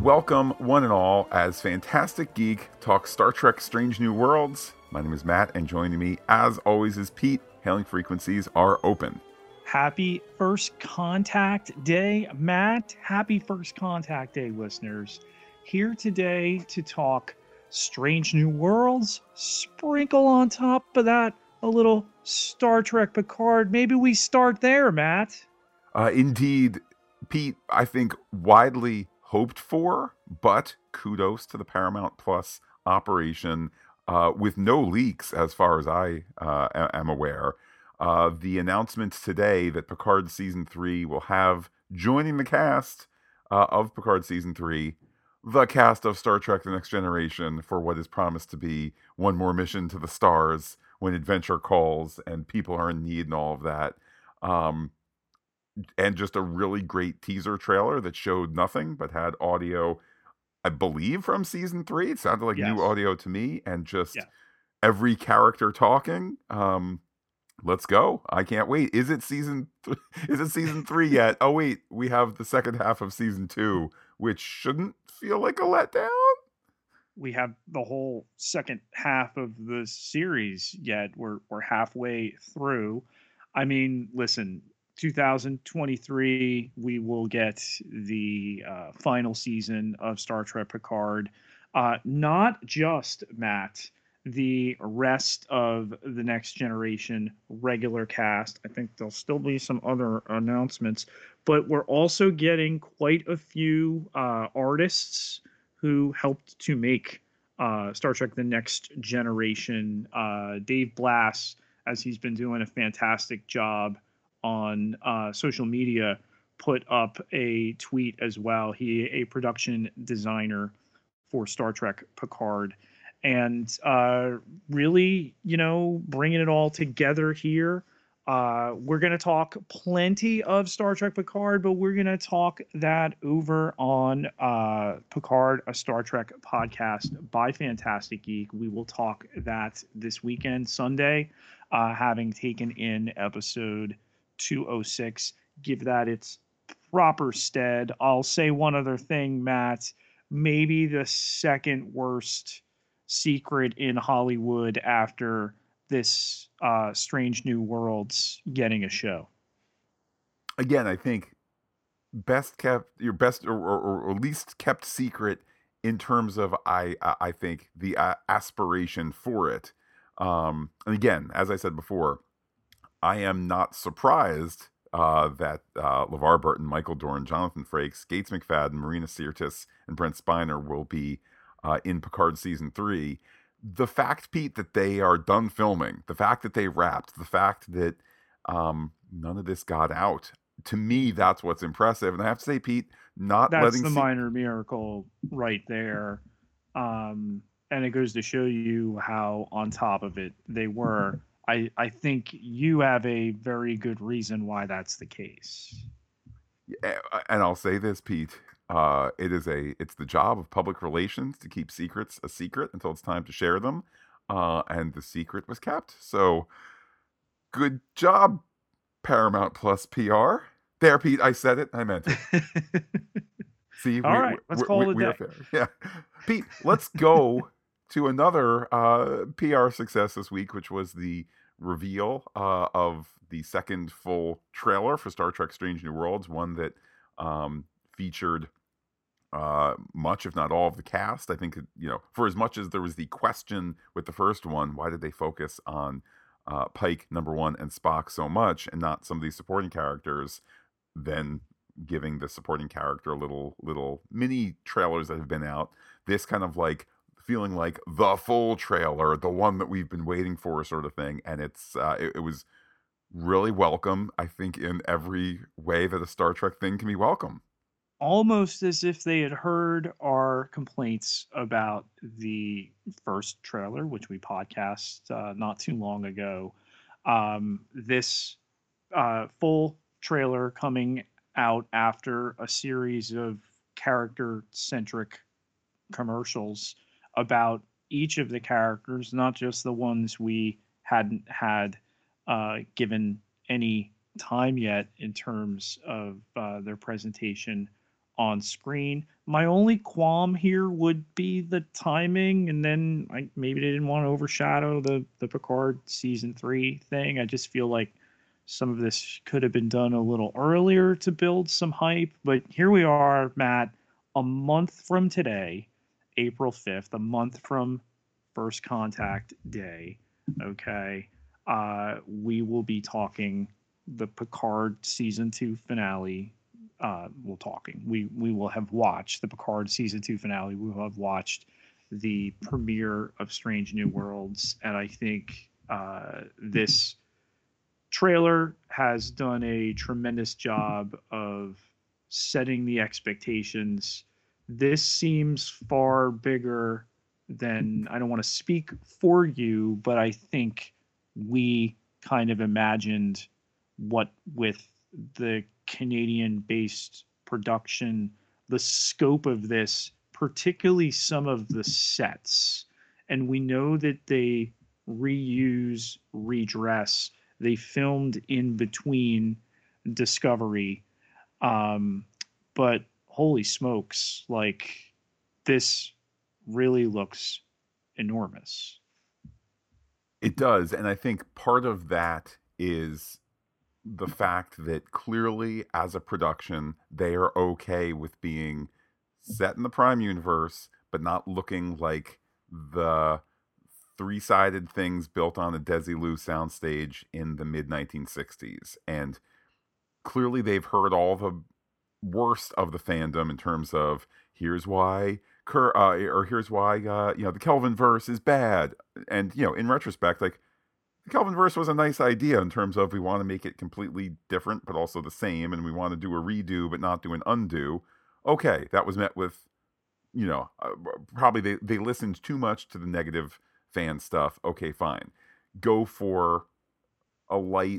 Welcome, one and all, as Fantastic Geek talks Star Trek Strange New Worlds. My name is Matt, and joining me, as always, is Pete. Hailing frequencies are open. Happy First Contact Day, Matt. Happy First Contact Day, listeners. Here today to talk Strange New Worlds. Sprinkle on top of that a little Star Trek Picard. Maybe we start there, Matt. Indeed, Pete, I think widely hoped for, but kudos to the Paramount Plus operation with no leaks as far as I am aware. The announcement today that Picard Season 3 will have, joining the cast of Picard Season 3, the cast of Star Trek The Next Generation for what is promised to be one more mission to the stars when adventure calls and people are in need and all of that. And just a really great teaser trailer that showed nothing but had audio, I believe, from Season 3. It sounded like new audio to me, and just every character talking. Let's go. I can't wait. Is it season 3 yet? Oh wait, we have the second half of Season 2, which shouldn't feel like a letdown. We have the whole second half of the series yet. We're halfway through. I mean, listen, 2023, we will get the final season of Star Trek Picard. Not just, Matt, the rest of the Next Generation regular cast. I think there'll still be some other announcements, but we're also getting quite a few artists who helped to make Star Trek The Next Generation. Dave Blass, as he's been doing a fantastic job on social media, put up a tweet as well. He a production designer for Star Trek Picard, and really, bringing it all together here. We're going to talk plenty of Star Trek Picard, but we're going to talk that over on Picard, a Star Trek podcast by Fantastic Geek. We will talk that this weekend, Sunday, having taken in episode 206, give that its proper stead. I'll say one other thing, Matt. Maybe the second worst secret in Hollywood after this Strange New Worlds getting a show. Again, I think your best or least kept secret in terms of I think the aspiration for it. And again, as I said before, I am not surprised that LeVar Burton, Michael Dorn, Jonathan Frakes, Gates McFadden, Marina Sirtis, and Brent Spiner will be in Picard Season 3. The fact, Pete, that they are done filming, the fact that they wrapped, the fact that none of this got out, to me, that's what's impressive. And I have to say, Pete, that's the minor miracle right there. And it goes to show you how on top of it they were. I think you have a very good reason why that's the case. And I'll say this, Pete. It's the job of public relations to keep secrets a secret until it's time to share them. And the secret was kept. So good job, Paramount Plus PR. There, Pete, I said it. I meant it. See, all right, let's call it a day. Yeah. Pete, let's go to another PR success this week, which was the reveal of the second full trailer for Star Trek Strange New Worlds, one that featured much, if not all, of the cast. I think, for as much as there was the question with the first one, why did they focus on Pike, number one, and Spock so much and not some of these supporting characters, then giving the supporting character little mini trailers that have been out. This kind of like feeling like the full trailer, the one that we've been waiting for, sort of thing. And it was really welcome, I think, in every way that a Star Trek thing can be welcome. Almost as if they had heard our complaints about the first trailer, which we podcast not too long ago. This full trailer coming out after a series of character-centric commercials about each of the characters, not just the ones we hadn't had given any time yet in terms of their presentation on screen. My only qualm here would be the timing, and then maybe they didn't want to overshadow the Picard season 3 thing. I just feel like some of this could have been done a little earlier to build some hype. But here we are, Matt, a month from today, April 5th, a month from First Contact Day. Okay. We will be talking the Picard season 2 finale. We will have watched the Picard season 2 finale. We will have watched the premiere of Strange New Worlds, and I think this trailer has done a tremendous job of setting the expectations. This seems far bigger than, I don't want to speak for you, but I think we kind of imagined what with the Canadian based production, the scope of this, particularly some of the sets. And we know that they reuse, redress. They filmed in between Discovery. But holy smokes, like this really looks enormous. It does, and I think part of that is the fact that clearly as a production they are okay with being set in the Prime universe but not looking like the three-sided things built on a Desilu soundstage in the mid 1960s. And clearly they've heard all the worst of the fandom in terms of here's why or here's why the Kelvin verse is bad. And in retrospect, like, the Kelvin verse was a nice idea in terms of we want to make it completely different but also the same, and we want to do a redo but not do an undo. Okay, that was met with, probably they listened too much to the negative fan stuff. Okay, fine. Go for a light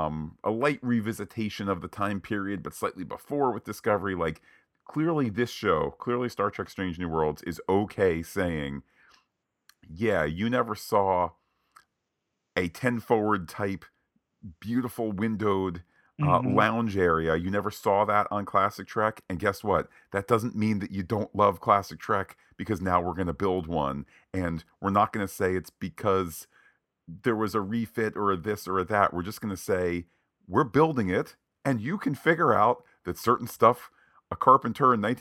revisitation of the time period but slightly before with Discovery. Like, clearly Star Trek Strange New Worlds is okay saying, yeah, you never saw a 10 forward type beautiful windowed Mm-hmm. lounge area. You never saw that on Classic Trek. And guess what? That doesn't mean that you don't love Classic Trek, because now we're going to build one. And we're not going to say it's because there was a refit or a this or a that. We're just going to say we're building it, and you can figure out that certain stuff, a carpenter in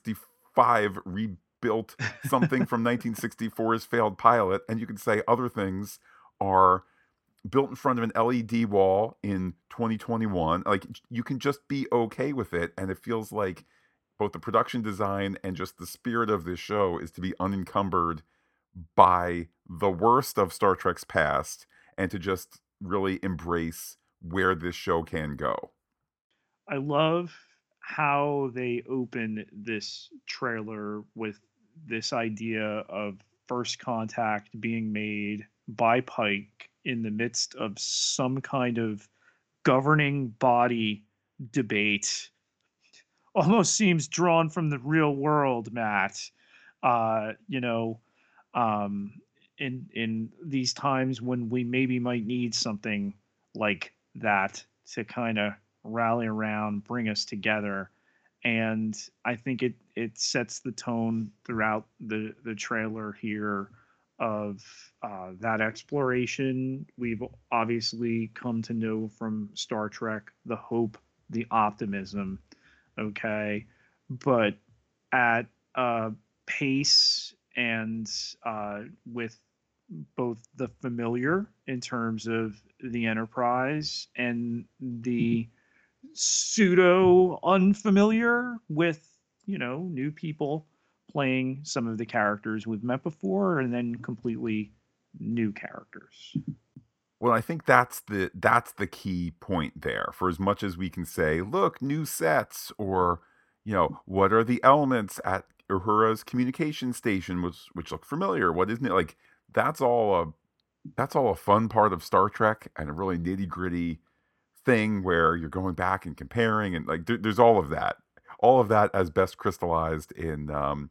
1965 rebuilt something from 1964's failed pilot, and you can say other things are built in front of an LED wall in 2021. Like, you can just be okay with it. And it feels like both the production design and just the spirit of this show is to be unencumbered by the worst of Star Trek's past and to just really embrace where this show can go. I love how they open this trailer with this idea of first contact being made by Pike in the midst of some kind of governing body debate. Almost seems drawn from the real world, Matt. Uh, you know, um, in these times when we maybe might need something like that to kind of rally around, bring us together. And I think it sets the tone throughout the trailer here of that exploration we've obviously come to know from Star Trek, the hope, the optimism. Okay, but at a pace and with both the familiar in terms of the Enterprise and the pseudo unfamiliar with, new people playing some of the characters we've met before, and then completely new characters. Well, I think that's the key point there. For as much as we can say, look, new sets, or what are the elements at Uhura's communication station, which look familiar? What isn't it? Like, that's all a fun part of Star Trek, and a really nitty gritty thing where you're going back and comparing, and like there's all of that as best crystallized in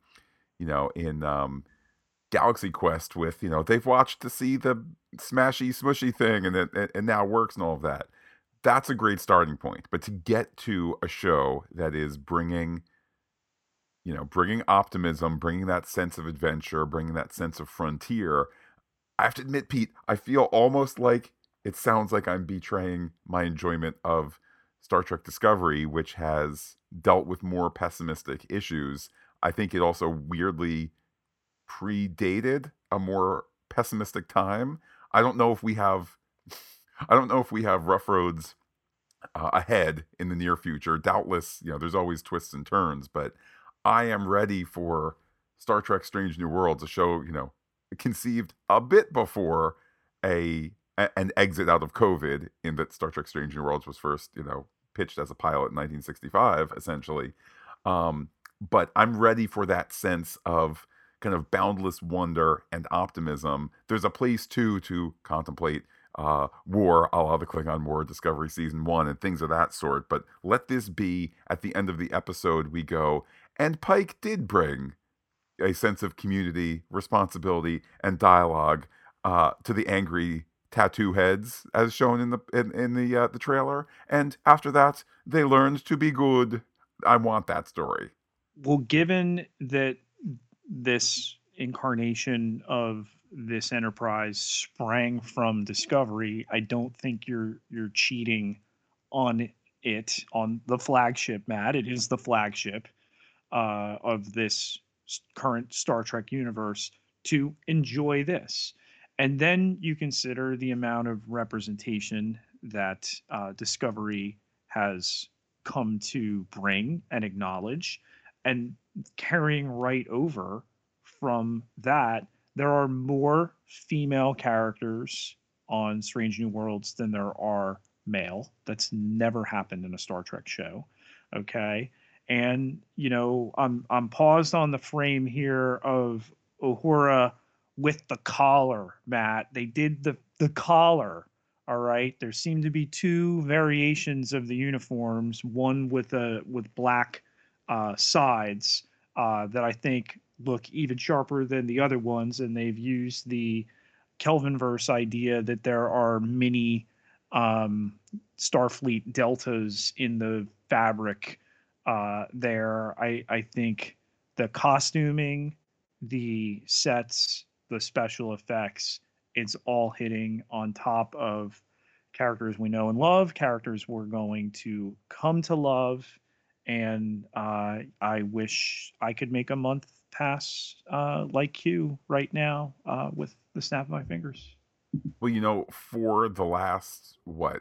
Galaxy Quest, with they've watched to see the smashy smushy thing, and it now works, and all of that. That's a great starting point. But to get to a show that is bringing bringing optimism, bringing that sense of adventure, bringing that sense of frontier. I have to admit, Pete, I feel almost like it sounds like I'm betraying my enjoyment of Star Trek Discovery, which has dealt with more pessimistic issues. I think it also weirdly predated a more pessimistic time. I don't know if we have I don't know if we have rough roads ahead in the near future. Doubtless, there's always twists and turns, but I am ready for Star Trek Strange New Worlds, a show, conceived a bit before an exit out of COVID, in that Star Trek Strange New Worlds was first, pitched as a pilot in 1965, essentially. But I'm ready for that sense of kind of boundless wonder and optimism. There's a place too to contemplate war, a la the Klingon War, Discovery Season 1, and things of that sort. But let this be, at the end of the episode, we go, and Pike did bring a sense of community, responsibility, and dialogue to the angry tattoo heads, as shown in the trailer. And after that, they learned to be good. I want that story. Well, given that this incarnation of this enterprise sprang from Discovery, I don't think you're cheating on on the flagship, Matt. It is the flagship of this current Star Trek universe to enjoy this. And then you consider the amount of representation that Discovery has come to bring and acknowledge, and carrying right over from that, there are more female characters on Strange New Worlds than there are male. That's never happened in a Star Trek show. Okay. And I'm paused on the frame here of Uhura with the collar, Matt. They did the collar. All right. There seem to be two variations of the uniforms, one with black sides that I think look even sharper than the other ones, and they've used the Kelvinverse idea that there are many Starfleet deltas in the fabric there. I think the costuming, the sets, the special effects, it's all hitting on top of characters we know and love, characters we're going to come to love, and I wish I could make a month pass like Q right now with the snap of my fingers. Well, for the last, what,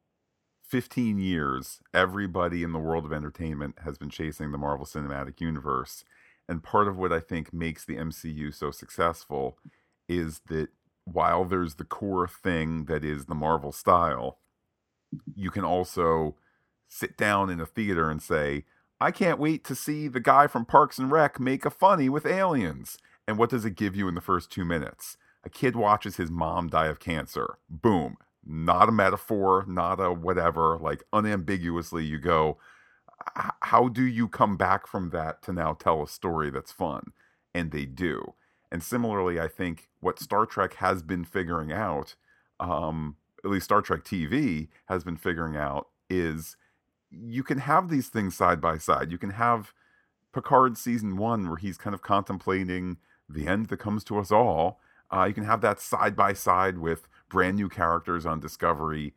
15 years, everybody in the world of entertainment has been chasing the Marvel Cinematic Universe. And part of what I think makes the MCU so successful is that while there's the core thing that is the Marvel style, you can also sit down in a theater and say, I can't wait to see the guy from Parks and Rec make a funny with aliens. And what does it give you in the first 2 minutes? A kid watches his mom die of cancer. Boom. Not a metaphor, not a whatever. Like, unambiguously, you go, how do you come back from that to now tell a story that's fun? And they do. And similarly, I think what Star Trek has been figuring out, at least Star Trek TV has been figuring out, is you can have these things side by side. You can have Picard season 1, where he's kind of contemplating the end that comes to us all. You can have that side by side with brand new characters on Discovery,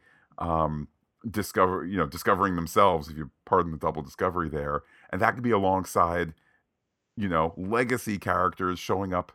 discovering themselves, if you pardon the double discovery there, and that could be alongside, legacy characters showing up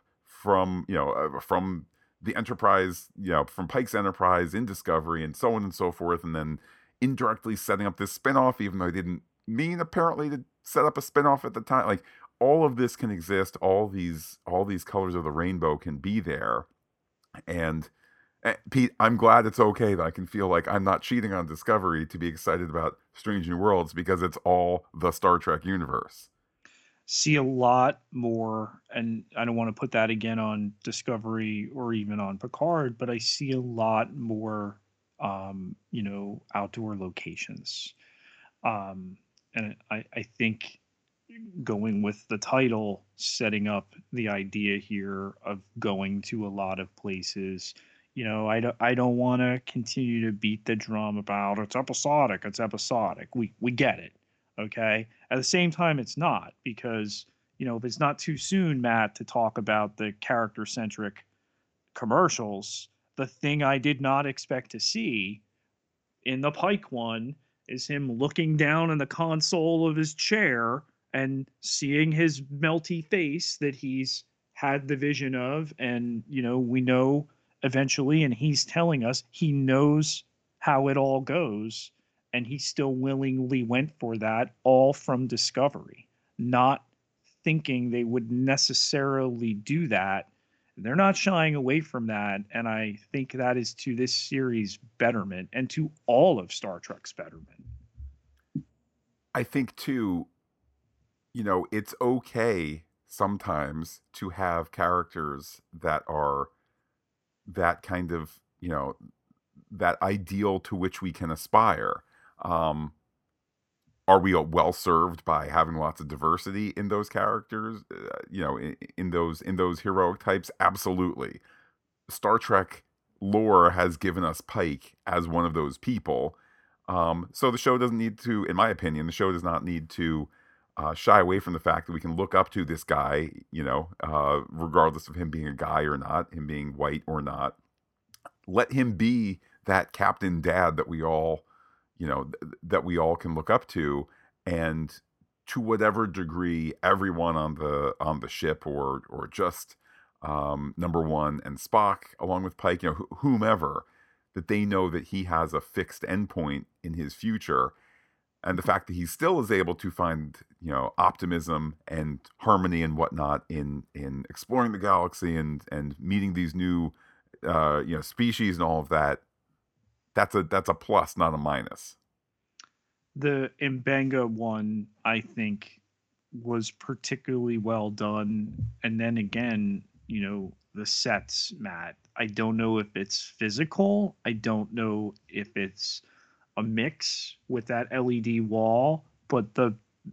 from the Enterprise, from Pike's Enterprise in Discovery, and so on and so forth, and then indirectly setting up this spinoff, even though I didn't mean apparently to set up a spinoff at the time. Like, all of this can exist. All these colors of the rainbow can be there. And Pete, I'm glad it's okay that I can feel like I'm not cheating on Discovery to be excited about Strange New Worlds, because it's all the Star Trek universe. See a lot more, and I don't want to put that again on Discovery or even on Picard, but I see a lot more, outdoor locations. And I think going with the title, setting up the idea here of going to a lot of places. I don't want to continue to beat the drum about it's episodic. It's episodic. We get it. Okay. At the same time, it's not, because if it's not too soon, Matt, to talk about the character centric commercials, the thing I did not expect to see in the Pike one is him looking down in the console of his chair and seeing his melty face that he's had the vision of. And, we know eventually, and he's telling us he knows how it all goes. And he still willingly went for that, all from Discovery, not thinking they would necessarily do that. They're not shying away from that, and I think that is to this series' betterment and to all of Star Trek's betterment. I think too, it's okay sometimes to have characters that are that kind of, that ideal to which we can aspire. Um, are we well served by having lots of diversity in those characters? In those heroic types, absolutely. Star Trek lore has given us Pike as one of those people. So the show doesn't need to, in my opinion, the show does not need to shy away from the fact that we can look up to this guy, regardless of him being a guy or not, him being white or not. Let him be that captain dad that we all, that we all can look up to, and to whatever degree everyone on the ship, or just number one and Spock along with Pike, whomever, that they know that he has a fixed endpoint in his future, and the fact that he still is able to find optimism and harmony and whatnot in exploring the galaxy and meeting these new species and all of that. That's a plus, not a minus. The Mbenga one, I think, was particularly well done. And then again, the sets, Matt. I don't know if it's physical. I don't know if it's a mix with that LED wall, but the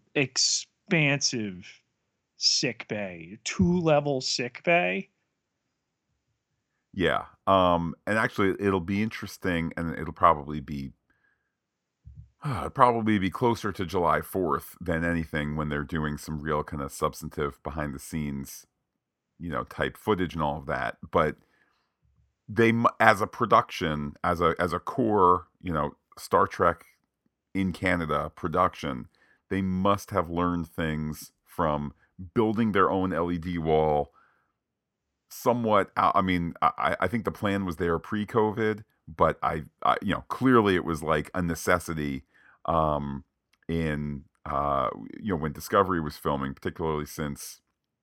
expansive sick bay, 2-level sick bay. Yeah. And actually, it'll be interesting, and it'll probably be closer to July 4th than anything, when they're doing some real kind of substantive behind the scenes, type footage and all of that. But as a production, as a core, Star Trek in Canada production, they must have learned things from building their own LED wall somewhat. I mean, I think the plan was there pre-COVID, but clearly it was like a necessity, in when Discovery was filming, particularly since,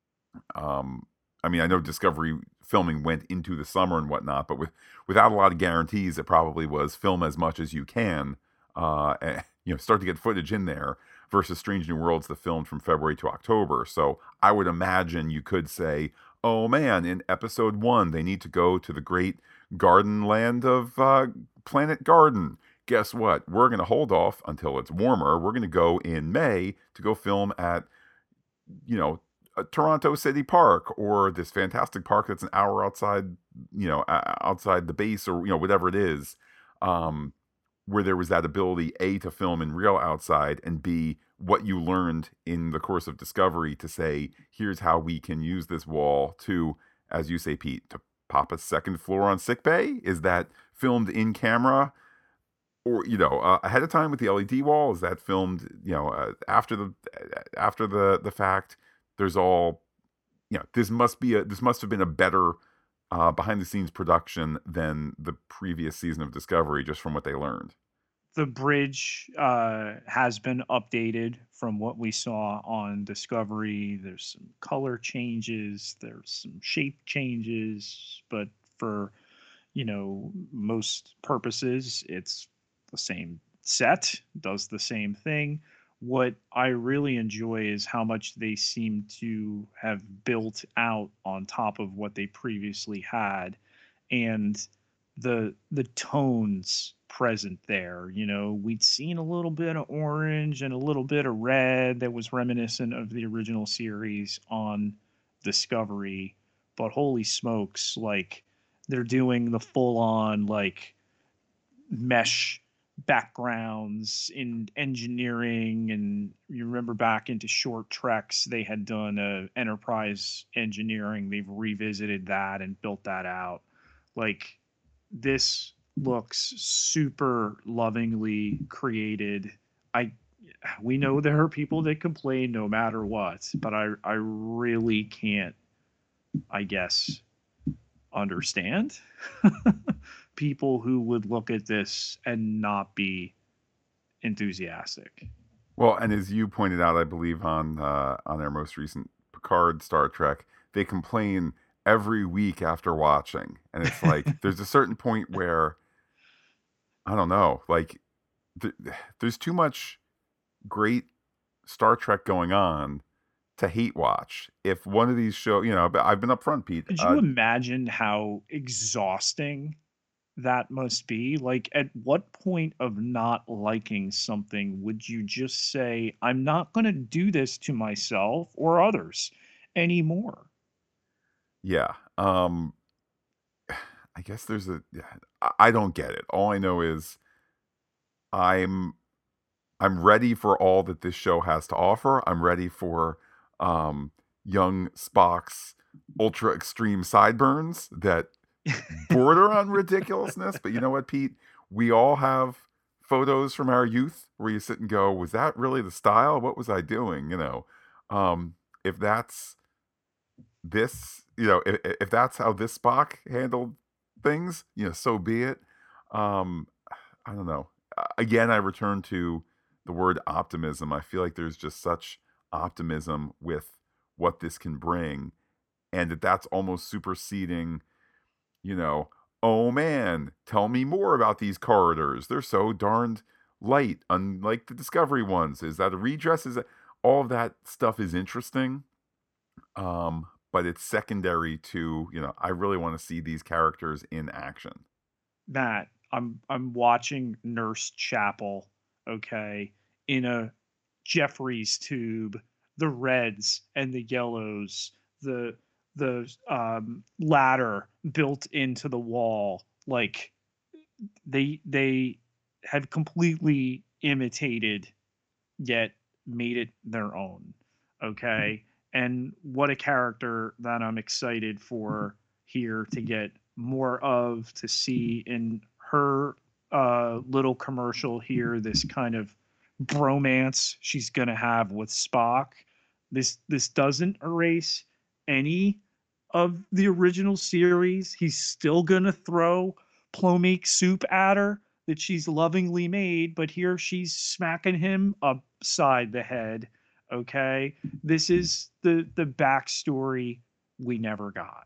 I mean, I know Discovery filming went into the summer and whatnot, but without a lot of guarantees, it probably was film as much as you can, and, start to get footage in there, versus Strange New Worlds, the filmed from February to October. So I would imagine you could say, oh man, in episode 1, they need to go to the great garden land of Planet Garden. Guess what? We're going to hold off until it's warmer. We're going to go in May to go film at, you know, Toronto City Park, or this fantastic park that's an hour outside, outside the base, or, whatever it is, where there was that ability, A, to film in real outside, and B, what you learned in the course of Discovery to say, here's how we can use this wall to, as you say, Pete, to pop a second floor on sickbay. Is that filmed in camera, or ahead of time with the LED wall? Is that filmed after the fact? There's all, this must have been a better behind the scenes production than the previous season of Discovery, just from what they learned. The bridge has been updated from what we saw on Discovery. There's some color changes, there's some shape changes, but for most purposes, it's the same set, does the same thing. What I really enjoy is how much they seem to have built out on top of what they previously had, and the tones present there. We'd seen a little bit of orange and a little bit of red that was reminiscent of the original series on Discovery, but holy smokes, like they're doing the full on like mesh backgrounds in engineering. And you remember back into Short Treks, they had done enterprise engineering. They've revisited that and built that out. Like, this looks super lovingly created. I We know there are people that complain no matter what, but I really can't, I guess, understand people who would look at this and not be enthusiastic. Well, and as you pointed out, I believe on their most recent Picard Star Trek, they complain every week after watching, and it's like there's a certain point where I don't know, like th- there's too much great Star Trek going on to hate watch. If one of these show, I've been upfront, Pete. Could you imagine how exhausting that must be? Like, at what point of not liking something would you just say, I'm not going to do this to myself or others anymore? Yeah, I guess yeah, I don't get it. All I know is I'm I'm ready for all that this show has to offer. I'm ready for um, young Spock's ultra extreme sideburns that border on ridiculousness. But you know what, Pete? We all have photos from our youth where you sit and go, "Was that really the style? What was I doing?" If that's this, if that's how this Spock handled things, so be it. Um, I don't know. Again, I return to the word optimism. I feel like there's just such optimism with what this can bring, and that's almost superseding, you know, oh man, tell me more about these corridors. They're so darned light, unlike the Discovery ones. Is that a redress? Is that all of that stuff is interesting? But it's secondary to, I really want to see these characters in action. Matt, I'm watching Nurse Chapel, okay, in a Jeffries tube, the reds and the yellows, the ladder built into the wall. Like, they had completely imitated yet made it their own. Okay. And what a character that I'm excited for here to get more of, to see in her little commercial here, this kind of bromance she's gonna have with Spock. This doesn't erase any of the original series. He's still gonna throw plomeek soup at her that she's lovingly made, but here she's smacking him upside the head. Okay, this is the backstory we never got.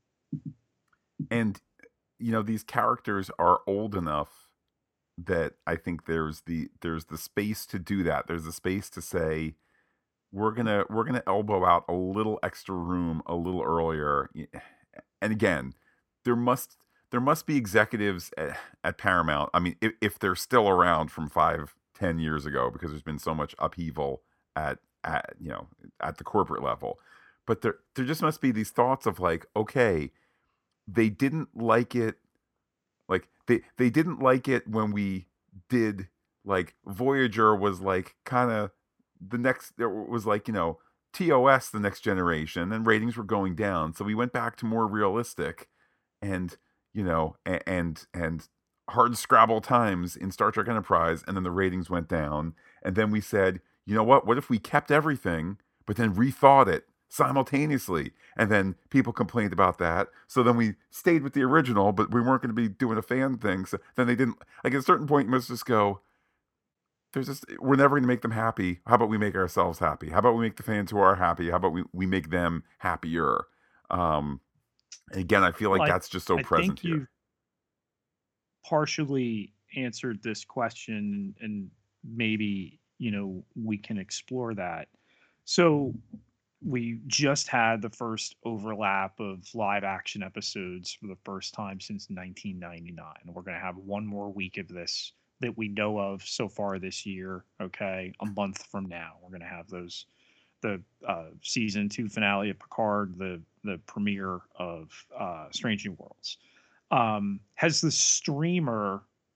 And these characters are old enough that I think there's the space to do that. There's the space to say we're gonna elbow out a little extra room a little earlier. And again, there must there must be executives at Paramount. I mean, if they're still around from 5, 10 years ago, because there's been so much upheaval at the corporate level. But there just must be these thoughts of like, okay, they didn't like it, like they didn't like it when we did, like, Voyager was like kind of the next, it was like, TOS, the next generation, and ratings were going down, so we went back to more realistic and and hard scrabble times in Star Trek Enterprise, and then the ratings went down, and then we said, what if we kept everything but then rethought it simultaneously, and then people complained about that, so then we stayed with the original, but we weren't going to be doing a fan thing, so then they didn't, like, at a certain point you must just go, we're never going to make them happy. How about we make ourselves happy? How about we make the fans who are happy? How about we make them happier? um and again, I feel Well, like that's just so I present think here. you've partially answered this question, and maybe we can explore that. So we just had the first overlap of live action episodes for the first time since 1999. We're going to have one more week of this that we know of so far this year. Okay, a month from now we're going to have the season 2 finale of Picard, the premiere of Strange New Worlds. Has the streamer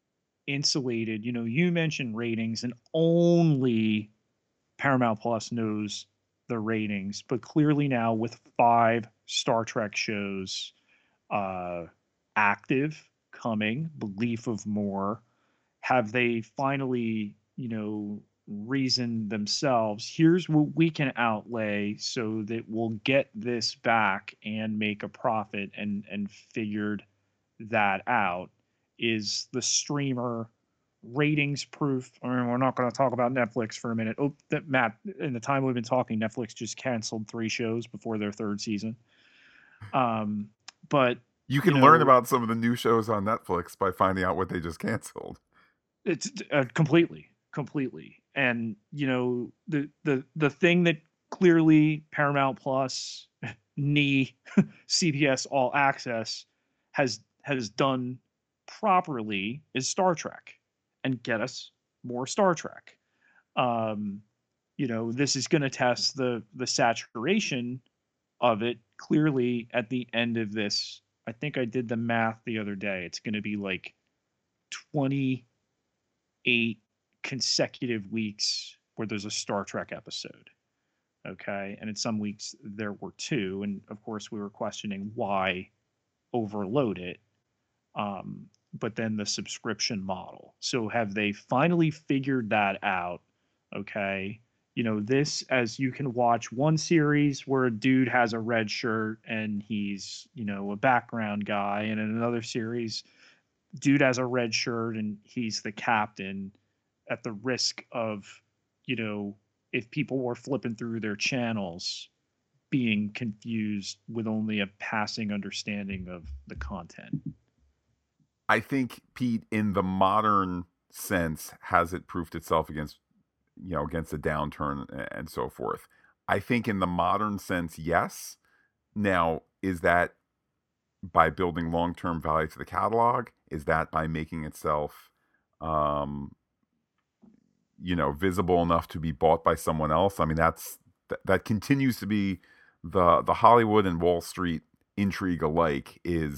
insulated. You mentioned ratings, and only Paramount Plus knows the ratings, but clearly now with 5 Star Trek shows uh, active, coming, belief of more, have they finally, reasoned themselves, here's what we can outlay so that we'll get this back and make a profit, and figured that out? Is the streamer ratings proof? I mean, we're not going to talk about Netflix for a minute. Oh, that Matt, in the time we've been talking, Netflix just canceled 3 shows before their third season. Um, but You you can learn know, about some of the new shows on Netflix by finding out what they just canceled. it's completely. And the thing that clearly Paramount Plus, knee, CBS All Access has done properly is Star Trek, and get us more Star Trek. Um, this is going to test the saturation of it. Clearly, at the end of this, I think I did the math the other day. It's going to be like 28 consecutive weeks where there's a Star Trek episode. Okay. And in some weeks there were two. And of course, we were questioning why overload it. But then the subscription model. So have they finally figured that out? Okay. This, as you can watch one series where a dude has a red shirt and he's, a background guy, and in another series, dude has a red shirt and he's the captain, at the risk of, you know, if people were flipping through their channels, being confused with only a passing understanding of the content. I think, Pete, in the modern sense, has it proved itself against, against a downturn and so forth? I think in the modern sense, yes. Now, is that by building long-term value to the catalog? Is that by making itself, um, visible enough to be bought by someone else? I mean, that continues to be the Hollywood and Wall Street intrigue alike.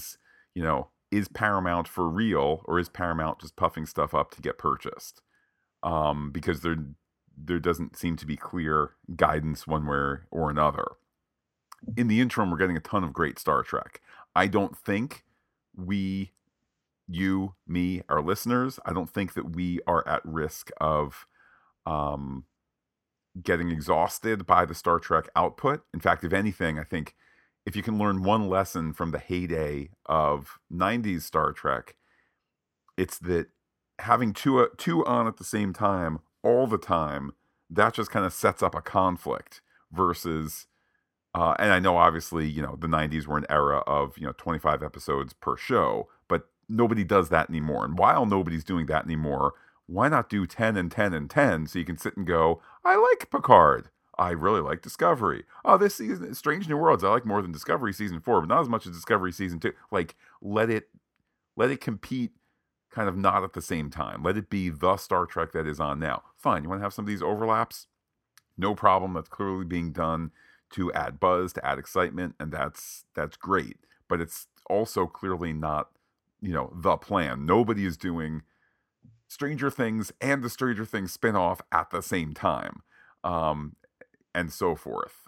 Is Paramount for real, or is Paramount just puffing stuff up to get purchased? Because there doesn't seem to be clear guidance one way or another. In the interim, we're getting a ton of great Star Trek. I don't think we, you, me, our listeners, I don't think that we are at risk of um, getting exhausted by the Star Trek output. In fact, if anything, I think if you can learn one lesson from the heyday of 90s Star Trek, it's that having two on at the same time all the time, that just kind of sets up a conflict versus and I know obviously, the 90s were an era of, 25 episodes per show, but nobody does that anymore. And while nobody's doing that anymore, why not do 10 and 10 and 10 so you can sit and go, I like Picard. I really like Discovery. Oh, this season, Strange New Worlds, I like more than Discovery season 4, but not as much as Discovery season 2. Like, let it compete kind of not at the same time. Let it be the Star Trek that is on now. Fine, you want to have some of these overlaps? No problem. That's clearly being done to add buzz, to add excitement, and that's great. But it's also clearly not, the plan. Nobody is doing Stranger Things and the Stranger Things spinoff at the same time, um, and so forth.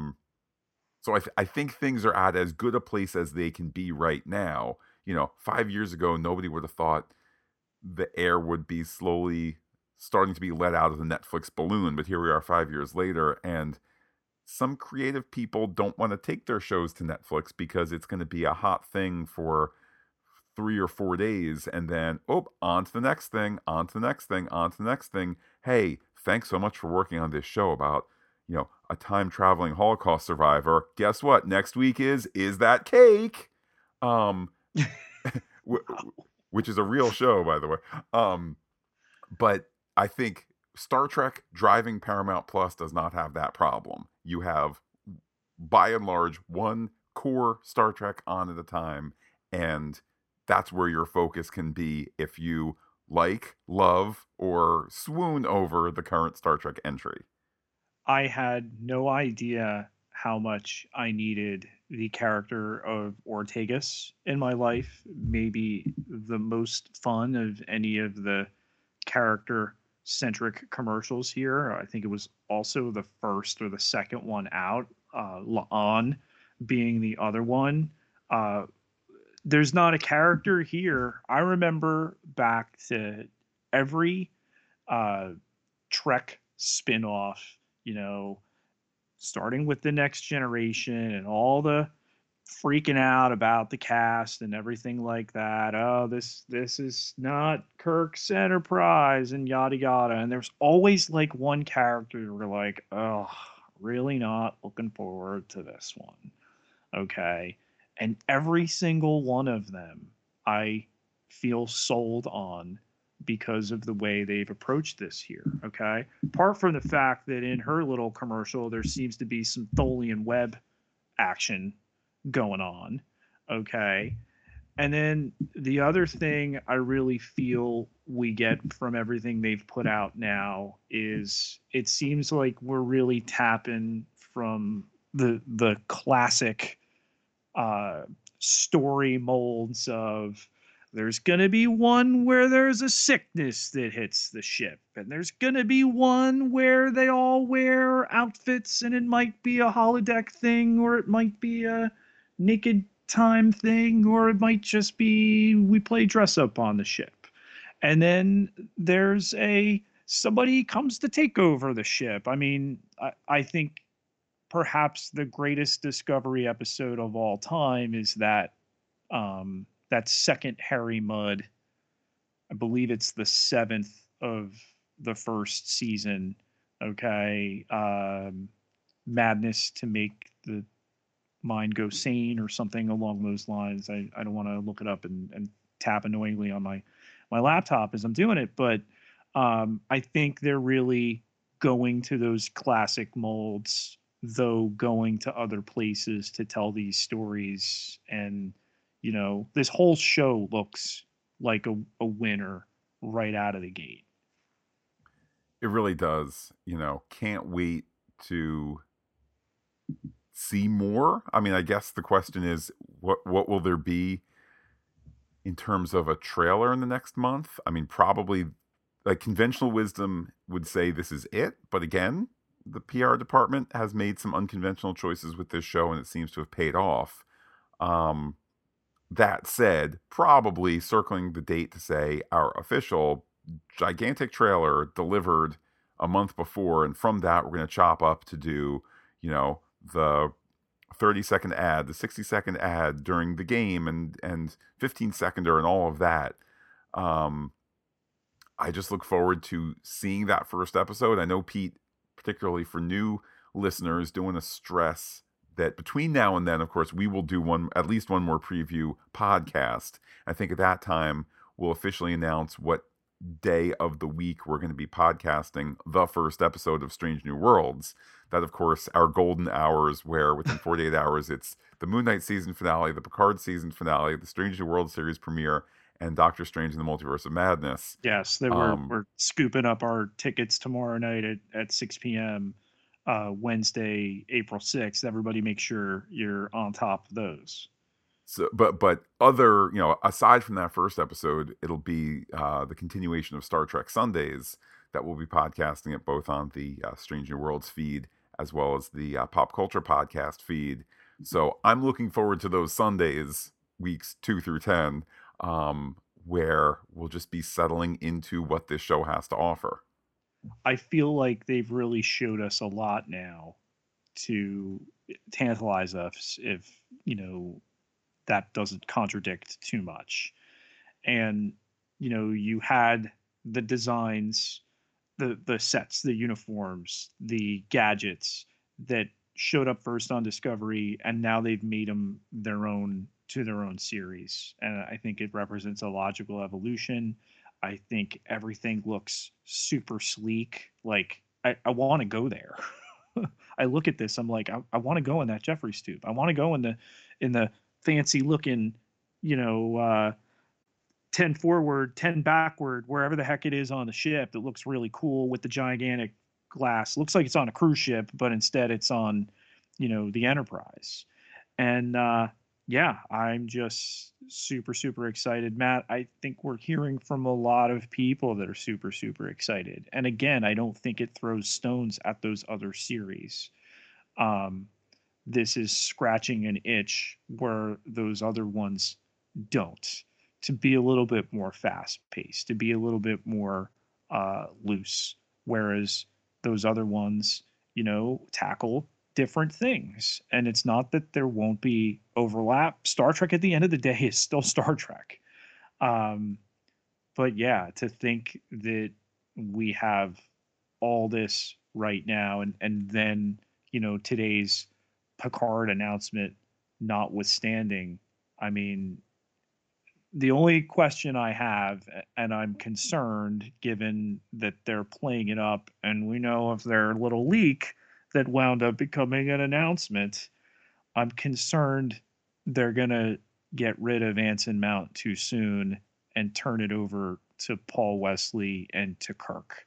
So I think things are at as good a place as they can be right now. 5 years ago, nobody would have thought the air would be slowly starting to be let out of the Netflix balloon, but here we are 5 years later, and some creative people don't want to take their shows to Netflix because it's going to be a hot thing for 3 or 4 days, and then on to the next thing, on to the next thing, on to the next thing. Hey, thanks so much for working on this show about a time traveling Holocaust survivor. Guess what? Next week is that cake, um, which is a real show, by the way. But I think Star Trek driving Paramount Plus does not have that problem. You have, by and large, one core Star Trek on at a time, and that's where your focus can be if you like, love, or swoon over the current Star Trek entry. I had no idea how much I needed the character of Ortegas in my life. Maybe the most fun of any of the character centric commercials here. I think it was also the first or the second one out, Laan being the other one. Uh, there's not a character here. I remember back to every uh, Trek spin-off, you know, starting with the Next Generation and all the freaking out about the cast and everything like that. Oh, this is not Kirk's Enterprise and yada yada. And there's always like one character we're like, oh, really not looking forward to this one. Okay. And every single one of them I feel sold on because of the way they've approached this here. Okay. Apart from the fact that in her little commercial, there seems to be some Tholian web action going on. Okay. And then the other thing I really feel we get from everything they've put out now is it seems like we're really tapping from the classic uh, story molds of there's going to be one where there's a sickness that hits the ship, and there's going to be one where they all wear outfits, and it might be a holodeck thing, or it might be a naked time thing, or it might just be we play dress up on the ship. And then there's a somebody comes to take over the ship. I mean, I think perhaps the greatest Discovery episode of all time is that second Harry Mudd. I believe it's the seventh of the first season. Okay, madness to make the mind go sane or something along those lines. I don't want to look it up and tap annoyingly on my laptop as I'm doing it, but I think they're really going to those classic molds, though going to other places to tell these stories. And this whole show looks like a winner right out of the gate. It really does. Can't wait to see more. I mean, I guess the question is, what will there be in terms of a trailer in the next month? I mean, probably like conventional wisdom would say this is it. But again, the PR department has made some unconventional choices with this show, and it seems to have paid off. That said, probably circling the date to say our official gigantic trailer delivered a month before, and from that we're going to chop up to do, the 30-second ad, the 60-second ad during the game, and 15-seconder and all of that. I just look forward to seeing that first episode. I know, Pete, particularly for new listeners, doing a stress that between now and then, of course, we will do at least one more preview podcast. I think at that time we'll officially announce what day of the week we're going to be podcasting the first episode of Strange New Worlds. That, of course, our golden hours, where within 48 hours it's the Moon Knight season finale, the Picard season finale, the Strange New World series premiere, and Doctor Strange in the Multiverse of Madness. Yes, that we're scooping up our tickets tomorrow night at 6 p.m. Wednesday, April 6th. Everybody make sure you're on top of those. So, but other, aside from that first episode, it'll be the continuation of Star Trek Sundays that we'll be podcasting it both on the Strange New Worlds feed as well as the Pop Culture Podcast feed. So I'm looking forward to those Sundays, weeks 2 through 10, where we'll just be settling into what this show has to offer. I feel like they've really showed us a lot now to tantalize us if, that doesn't contradict too much. And, you had the designs, the sets, the uniforms, the gadgets that showed up first on Discovery, and now they've made them their own series. And I think it represents a logical evolution. I think everything looks super sleek. Like I want to go there. I look at this, I'm like, I want to go in that Jeffries tube. I want to go in the fancy looking, 10 forward, 10 backward, wherever the heck it is on the ship that looks really cool with the gigantic glass. Looks like it's on a cruise ship, but instead it's on, the Enterprise. And yeah, I'm just super, super excited. Matt, I think we're hearing from a lot of people that are super, super excited. And again, I don't think it throws stones at those other series. Um, this is scratching an itch where those other ones don't, to be a little bit more fast paced, to be a little bit more loose. Whereas those other ones, tackle different things. And it's not that there won't be overlap. Star Trek at the end of the day is still Star Trek. Um, but yeah, to think that we have all this right now, and then today's Picard announcement notwithstanding, I mean, the only question I have, and I'm concerned given that they're playing it up, and we know of their little leak that wound up becoming an announcement, I'm concerned they're going to get rid of Anson Mount too soon and turn it over to Paul Wesley and to Kirk.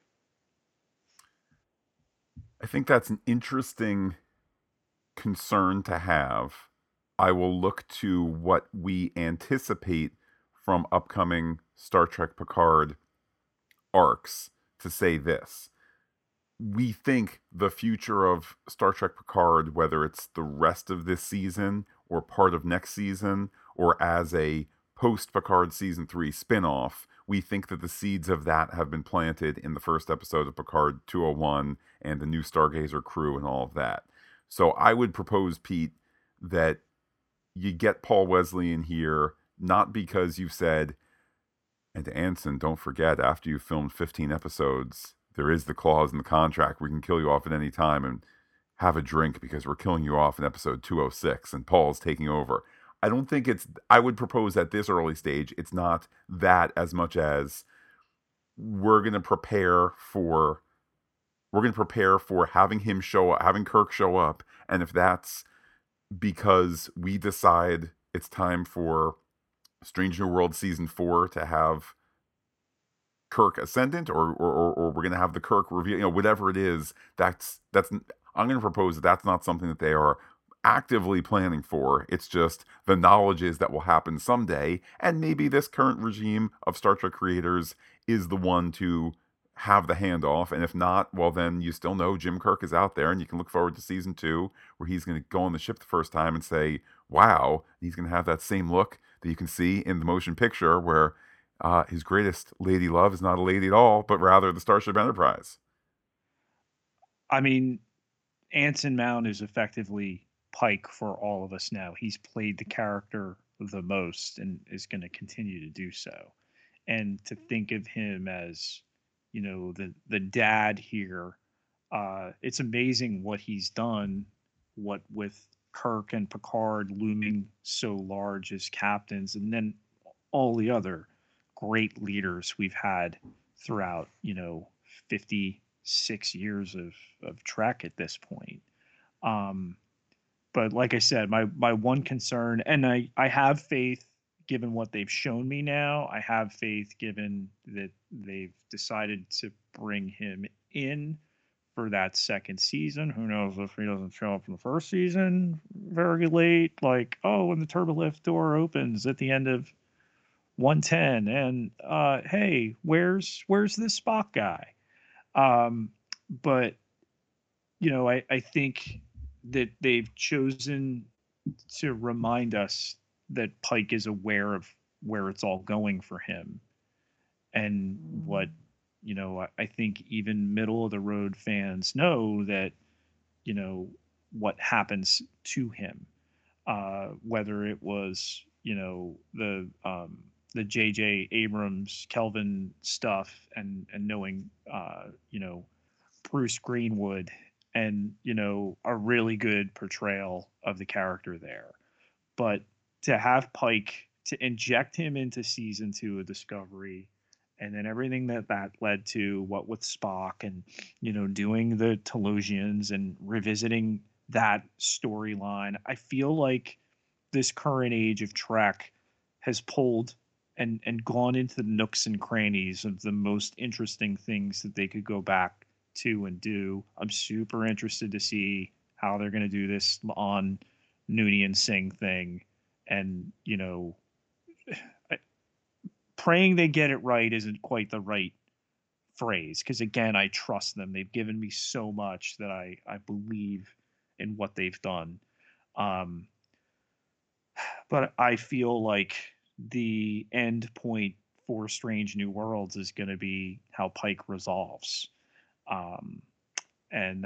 I think that's an interesting concern to have. I will look to what we anticipate from upcoming Star Trek Picard arcs to say this. We think the future of Star Trek Picard, whether it's the rest of this season or part of next season or as a post Picard season 3 spin-off, we think that the seeds of that have been planted in the first episode of Picard 201 and the new Stargazer crew and all of that. So I would propose, Pete, that you get Paul Wesley in here, not because you've said, and Anson, don't forget, after you've filmed 15 episodes, there is the clause in the contract where we can kill you off at any time and have a drink because we're killing you off in episode 206 and Paul's taking over. I don't think I would propose at this early stage, it's not that as much as we're going to prepare for having him show up, having Kirk show up. And if that's because we decide it's time for Strange New World season 4 to have Kirk ascendant, or we're going to have the Kirk reveal, whatever it is, that's I'm going to propose that that's not something that they are actively planning for. It's just the knowledge is that will happen someday, and maybe this current regime of Star Trek creators is the one to have the handoff. And if not, well, then you still know Jim Kirk is out there, and you can look forward to season 2, where he's going to go on the ship the first time and say, "Wow!" He's going to have that same look that you can see in the motion picture, where his greatest lady love is not a lady at all, but rather the Starship Enterprise. I mean, Anson Mount is effectively Pike for all of us now. He's played the character the most and is going to continue to do so. And to think of him as, the dad here, it's amazing what he's done. What with Kirk and Picard looming so large as captains, and then all the other great leaders we've had throughout, 56 years of Trek at this point. Um, but like I said, my one concern, and I have faith given what they've shown me now. I have faith given that they've decided to bring him in for that second season. Who knows if he doesn't show up in the first season very late? Like, oh, when the turbolift door opens at the end of 110, and hey, where's this Spock guy? But I think that they've chosen to remind us that Pike is aware of where it's all going for him, and what I think even middle of the road fans know that what happens to him, whether it was the J.J. Abrams Kelvin stuff, and knowing Bruce Greenwood, and a really good portrayal of the character there. But to have Pike, to inject him into season 2 of Discovery, and then everything that led to, what with Spock, and doing the Telosians and revisiting that storyline, I feel like this current age of Trek has pulled and gone into the nooks and crannies of the most interesting things that they could go back to and do. I'm super interested to see how they're going to do this on Noonien Singh thing, and praying they get it right isn't quite the right phrase, because again, I trust them. They've given me so much that I believe in what they've done. Um, but I feel like the end point for Strange New Worlds is going to be how Pike resolves. Um, and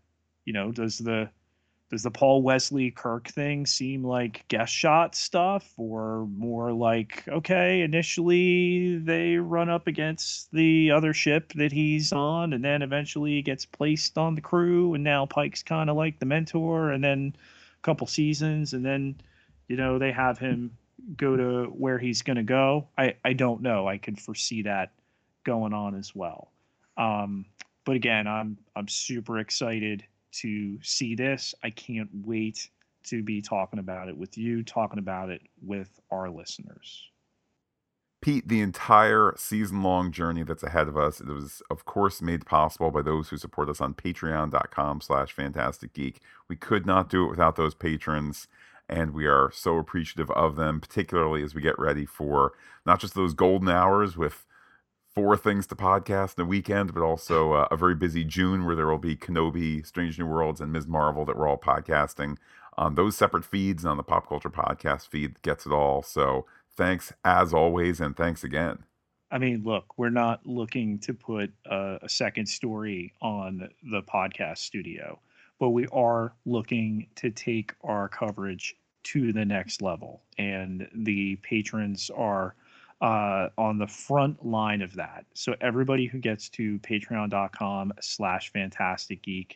does the Paul Wesley Kirk thing seem like guest shot stuff, or more like, okay, initially they run up against the other ship that he's on, and then eventually he gets placed on the crew, and now Pike's kind of like the mentor, and then a couple seasons, and then they have him go to where he's going to go. I don't know. I could foresee that going on as well. But again, I'm super excited to see this. I can't wait to be talking about it with you, talking about it with our listeners. Pete, the entire season-long journey that's ahead of us, it was, of course, made possible by those who support us on patreon.com/fantasticgeek. We could not do it without those patrons, and we are so appreciative of them, particularly as we get ready for not just those golden hours with 4 things to podcast in a weekend, but also a very busy June where there will be Kenobi, Strange New Worlds, and Ms. Marvel that we're all podcasting on those separate feeds and on the Pop Culture Podcast feed that gets it all. So thanks as always, and thanks again. I mean, look, we're not looking to put a second story on the podcast studio, but we are looking to take our coverage to the next level. And the patrons are on the front line of that. So everybody who gets to patreon.com/fantasticgeek,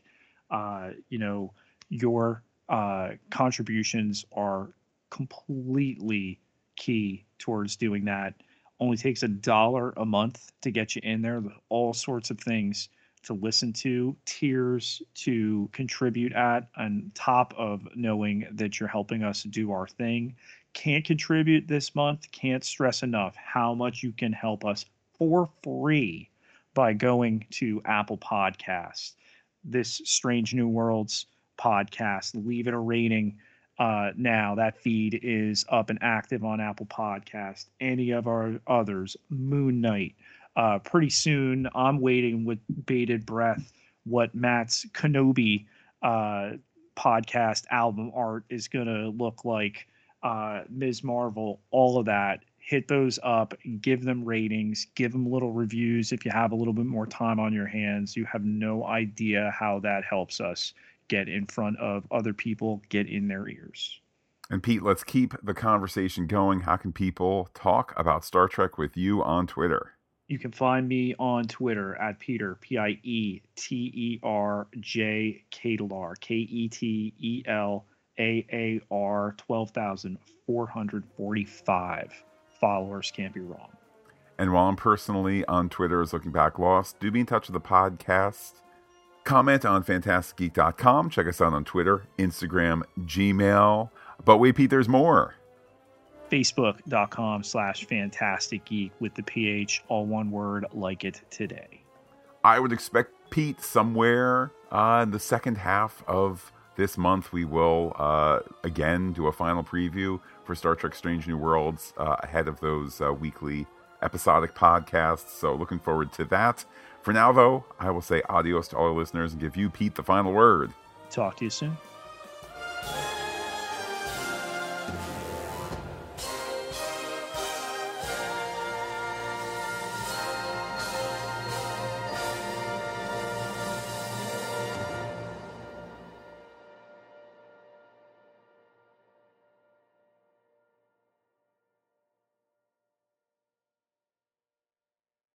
your contributions are completely key towards doing that. Only takes $1 a month to get you in there with all sorts of things to listen to, tiers to contribute at, on top of knowing that you're helping us do our thing. Can't contribute this month, can't stress enough how much you can help us for free by going to Apple Podcasts. This Strange New Worlds podcast, leave it a rating. Now that feed is up and active on Apple Podcast. Any of our others, Moon Knight. Pretty soon, I'm waiting with bated breath what Matt's Kenobi podcast album art is going to look like. Ms. Marvel, all of that. Hit those up, give them ratings, give them little reviews if you have a little bit more time on your hands. You have no idea how that helps us get in front of other people, get in their ears. And Pete, let's keep the conversation going. How can people talk about Star Trek with you on Twitter? You can find me on Twitter at Peter, Pieterj Ketelaar, KETELAAR, 12,445 followers. Can't be wrong. And while I'm personally on Twitter as Looking Back Lost, do be in touch with the podcast. Comment on fantasticgeek.com. Check us out on Twitter, Instagram, Gmail. But wait, Pete, there's more. Facebook.com/fantasticgeek with the PH, all one word, like it today. I would expect, Pete, somewhere in the second half of this month, we will again do a final preview for Star Trek Strange New Worlds ahead of those weekly episodic podcasts. So looking forward to that. For now, though, I will say adios to all our listeners and give you, Pete, the final word. Talk to you soon.